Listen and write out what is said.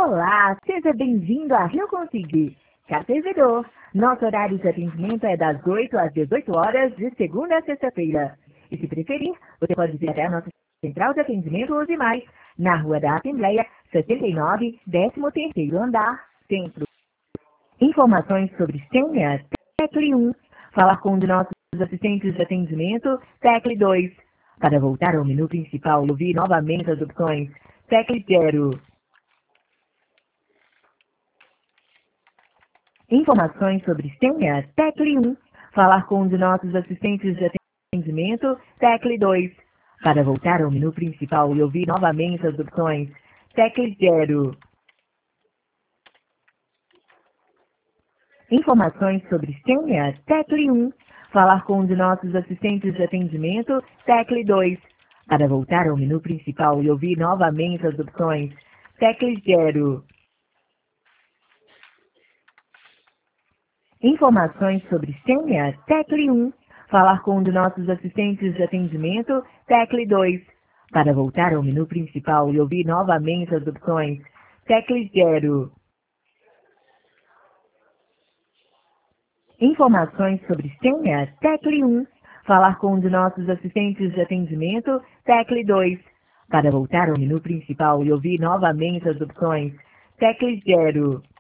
Olá, seja bem-vindo a Rio Consigo. Cartezedor, nosso horário de atendimento é das 8 às 18 horas, de segunda a sexta-feira. E se preferir, você pode vir até a nossa central de atendimento Use Mais, na Rua da Assembleia, 79, 13º andar, Centro. Informações sobre senha, tecle 1. Falar com um de nossos assistentes de atendimento, tecle 2. Para voltar ao menu principal e ouvir novamente as opções, tecle 0. Informações sobre senha, tecle 1. Falar com um de nossos assistentes de atendimento, tecle 2. Para voltar ao menu principal e ouvir novamente as opções, tecle 0. Informações sobre senha, tecle 1. Falar com um de nossos assistentes de atendimento, tecle 2. Para voltar ao menu principal e ouvir novamente as opções, tecle 0. Informações sobre senha, tecle 1. Falar com um de nossos assistentes de atendimento, tecle 2. Para voltar ao menu principal e ouvir novamente as opções, tecle 0. Informações sobre senha, tecle 1. Falar com um de nossos assistentes de atendimento, tecle 2. Para voltar ao menu principal e ouvir novamente as opções, tecle 0.